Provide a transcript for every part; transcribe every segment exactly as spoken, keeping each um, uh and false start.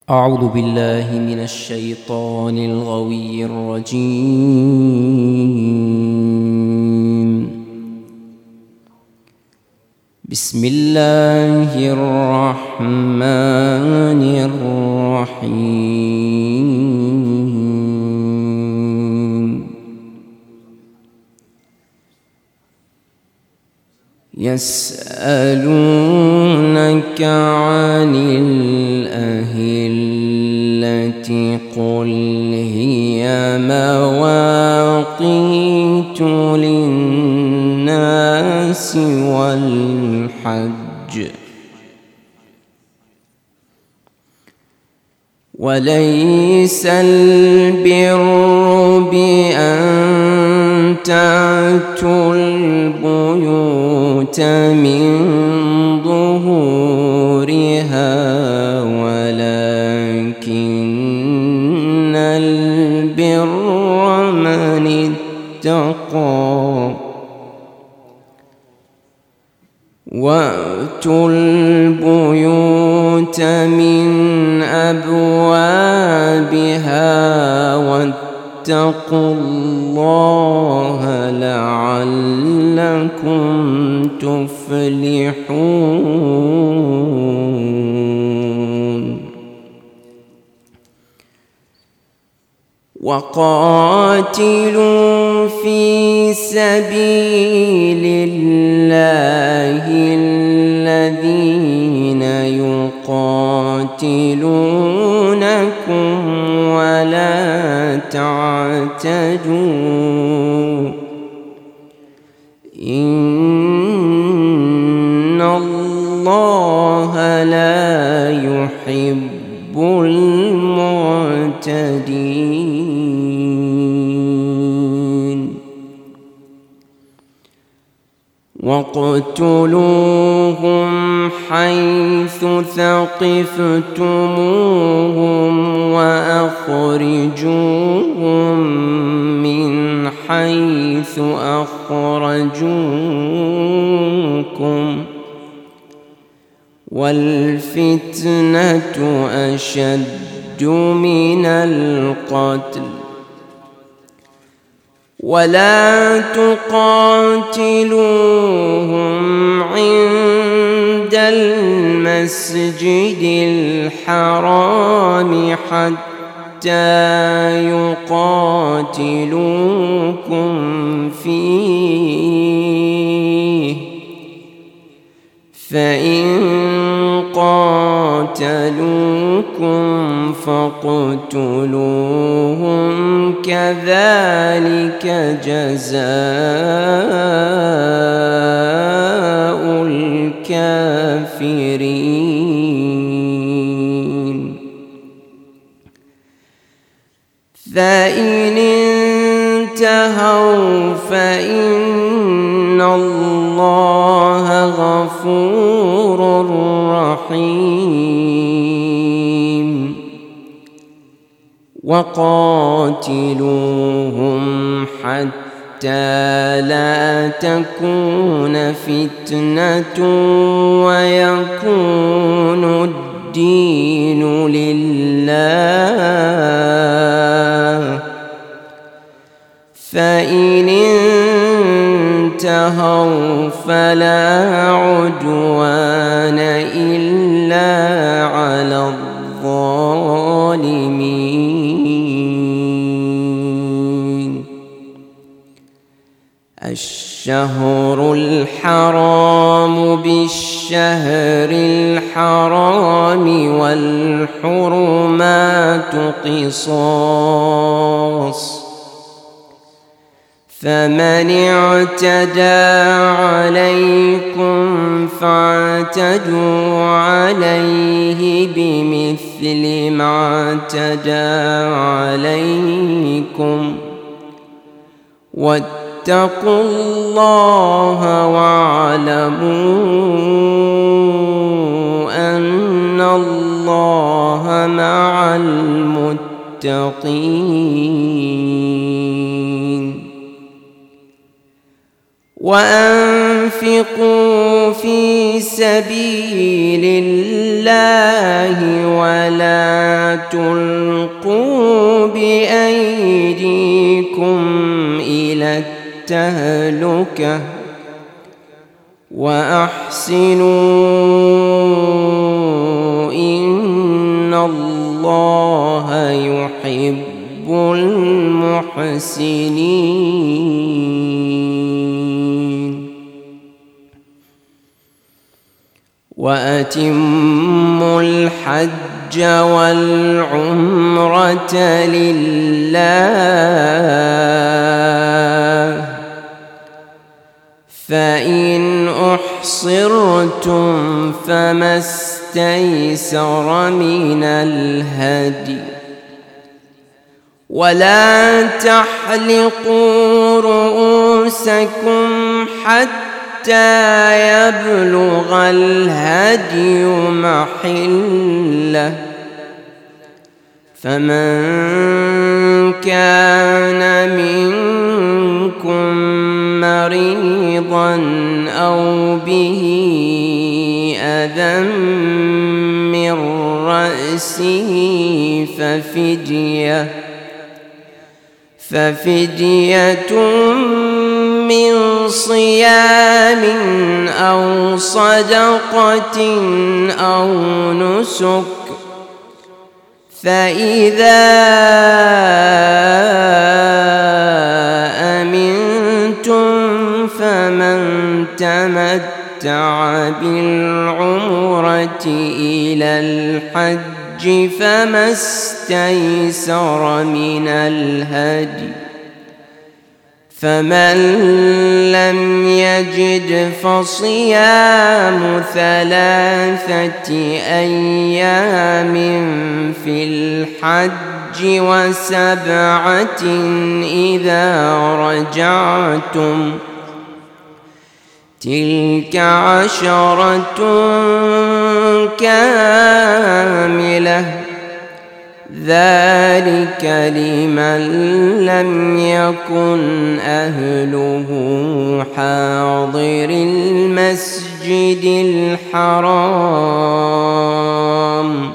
أعوذ بالله من الشيطان الغوي الرجيم. بسم الله الرحمن الرحيم. يسألونك عن الأهلة قل هي مواقيت للناس والحج وليس البر بأن تأتوا البيوت من ظهورها ولكن البر من اتقى وأتوا البيوت من أبوابها واتقوا الله لعلكم تفلحون. وقاتلوا في سبيل الله الذين يقاتلونكم ولا تعتدوا إن الله لا يحب المعتدين. واقتلوهم حيث ثقفتموهم وأخرجوهم من حيث أخرجوكم والفتنة أشد من القتل ولا تقاتلوهم عند المسجد الحرام حتى يقاتلوكم فيه فإن قاتلوكم فاقتلوهم كذلك جزاء الكافرين. فإن انتهوا فإن الله غفور رحيم. وقاتلوهم حتى لا تكون فتنة ويكون الدين لله فإن انتهوا فلا عدوان إلا على الظالمين. الشهر الحرام بالشهر الحرام والحرمات قصاص فمن اعتدى عليكم فاعتدوا عليه بمثل ما اعتدى عليكم واتقوا الله واعلموا أن الله مع المتقين. وأن وأنفقوا في سبيل الله ولا تلقوا بأيديكم إلى التهلكة وأحسنوا إن الله يحب المحسنين. وأتموا الحج والعمرة لله فإن أحصرتم فما استيسر من الهدي ولا تحلقوا رؤوسكم حتى يبلغ الهدي محله فمن كان منكم مريضا أو به أذى من رأسه ففدية ففدية من صيام أو صدقة أو نسك فإذا أمنتم فمن تمتع بالعمرة إلى الحج فما استيسر من الهدي فمن لم يجد فصيام ثلاثة أيام في الحج وسبعة إذا رجعتم تلك عشرة كاملة ذلك لمن لم يكن أهله حاضر المسجد الحرام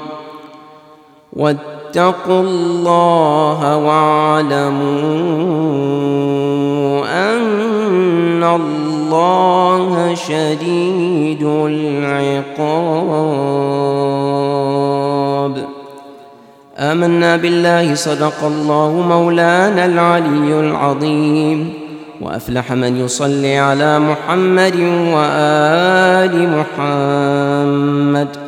واتقوا الله واعلموا أن الله شديد العقاب. آمنا بالله صدق الله مولانا العلي العظيم وأفلح من يصلي على محمد وآل محمد.